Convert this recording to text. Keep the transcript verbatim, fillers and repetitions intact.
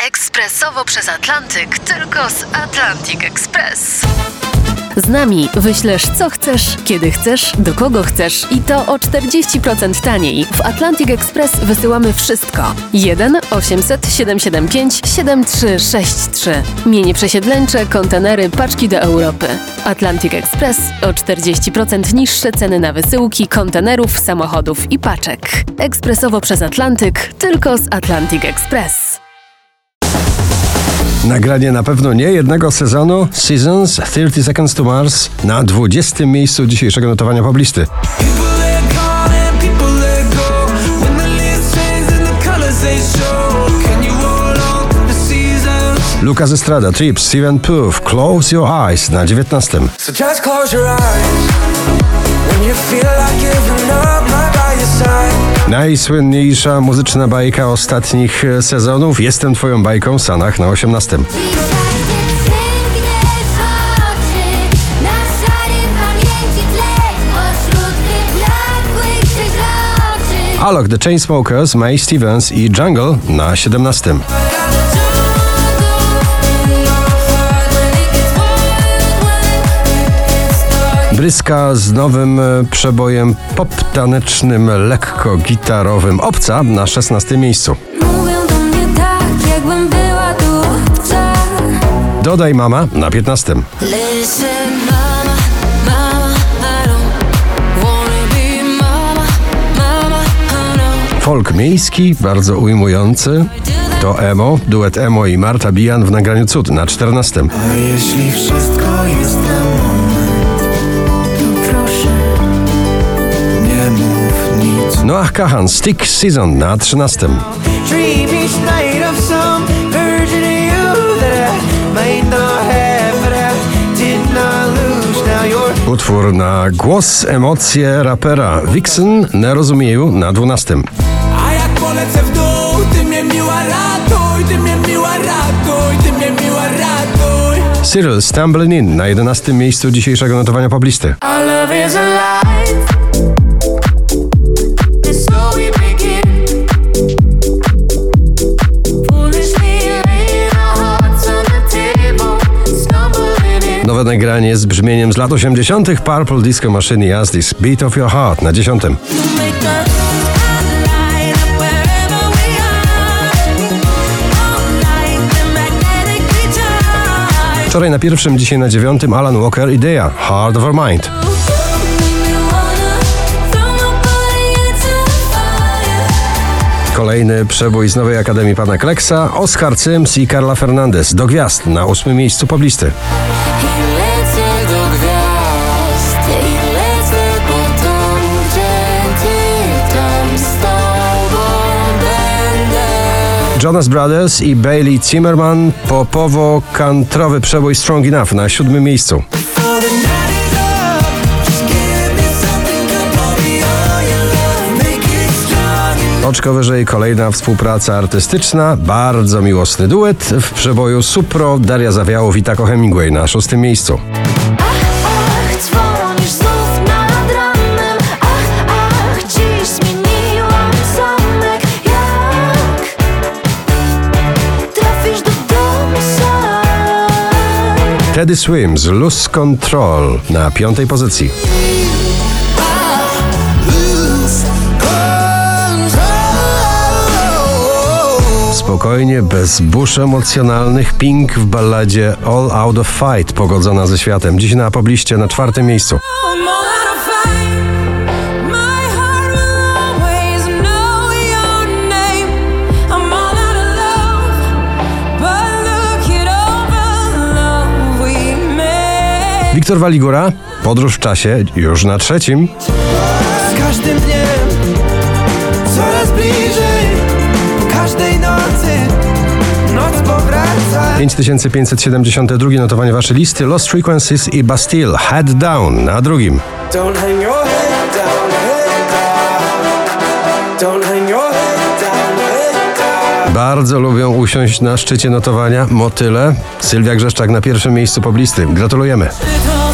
Ekspresowo przez Atlantyk, tylko z Atlantic Express. Z nami wyślesz co chcesz, kiedy chcesz, do kogo chcesz i to o czterdzieści procent taniej. W Atlantic Express wysyłamy wszystko. jeden osiemset siedemset siedemdziesiąt pięć siedemdziesiąt trzy sześćdziesiąt trzy. Mienie przesiedleńcze, kontenery, paczki do Europy. Atlantic Express o czterdzieści procent niższe ceny na wysyłki, kontenerów, samochodów i paczek. Ekspresowo przez Atlantyk, tylko z Atlantic Express. Nagranie na pewno nie jednego sezonu. Seasons, thirty Seconds to Mars na dwudziestym miejscu dzisiejszego notowania poblisty. Lucas Estrada, Trips, Steven Puth, Close Your Eyes na dziewiętnastym. Najsłynniejsza muzyczna bajka ostatnich sezonów, Jestem twoją bajką, Sanach na osiemnastym. Alok, The Chainsmokers, Mae Stevens i Jungle na siedemnastym. Bryska z nowym przebojem pop-tanecznym, lekko gitarowym. Obca na szesnastym miejscu. Mówią do mnie tak, jakbym była tu obca. Dodaj mama na piętnastym. Listen, mama, mama, I don't wanna be mama, mama, I know. Folk miejski, bardzo ujmujący. To emo, duet emo i Marta Bijan w nagraniu Cud na czternastym. A jeśli wszystko jest na moment, to proszę, nie mów nic. Noah Kahan, Stick Season na trzynastym. Utwór na głos, emocje rapera Vixen, Nerozumieju na dwunastym. A jak polecę w dół, ty mnie miła ratuj, ty mnie miła ratuj, ty mnie miła ratuj. Cyril, Stumbling In na jedenastym miejscu dzisiejszego notowania poblisty. Our love is alive. It's so we begin. Foolishly laying our hearts on the table, stumbling in. Nowe nagranie z brzmieniem z lat osiemdziesiątych. Purple Disco Machine i As This, Beat of Your Heart na dziesiątym. Make us light up wherever we are. All night the magnetic guitar. Wczoraj na pierwszym, dzisiaj na dziewiątym Alan Walker, Idea, Heart of Our Mind. Kolejny przebój z nowej Akademii Pana Kleksa, Oscar Sims i Carla Fernandez, Do Gwiazd na ósmym miejscu poblisty. Jonas Brothers i Bailey Zimmerman, popowo-kantrowy przebój Strong Enough na siódmym miejscu. Oczko wyżej kolejna współpraca artystyczna, bardzo miłosny duet w przeboju Supro, Daria Zawiało, Witako Hemingway na szóstym miejscu. Ach, dzwonisz znów nad ranem. Ach, ach, dziś zmieniłam zamek. Jak trafisz do domu sam? Teddy Swims, Lose Control na piątej pozycji. Spokojnie, bez burz emocjonalnych, Pink w balladzie All Out of Fight, pogodzona ze światem. Dziś na pobliście na czwartym miejscu. I'm all out of fight. My heart will always know your name. I'm all out of love, but look it over the love we made. Wiktor Waligura, Podróż w czasie, już na trzecim. Z każdym dniem coraz bliżej, po każdej nocy noc powraca. pięć tysięcy pięćset siedemdziesiąte drugie notowanie waszej listy, Lost Frequencies i Bastille, Head Down na drugim. Don't hang your head down, head down. Don't hang your head down, head down. Bardzo lubią usiąść na szczycie notowania Motyle, Sylwia Grzeszczak na pierwszym miejscu poblisty. Gratulujemy. Little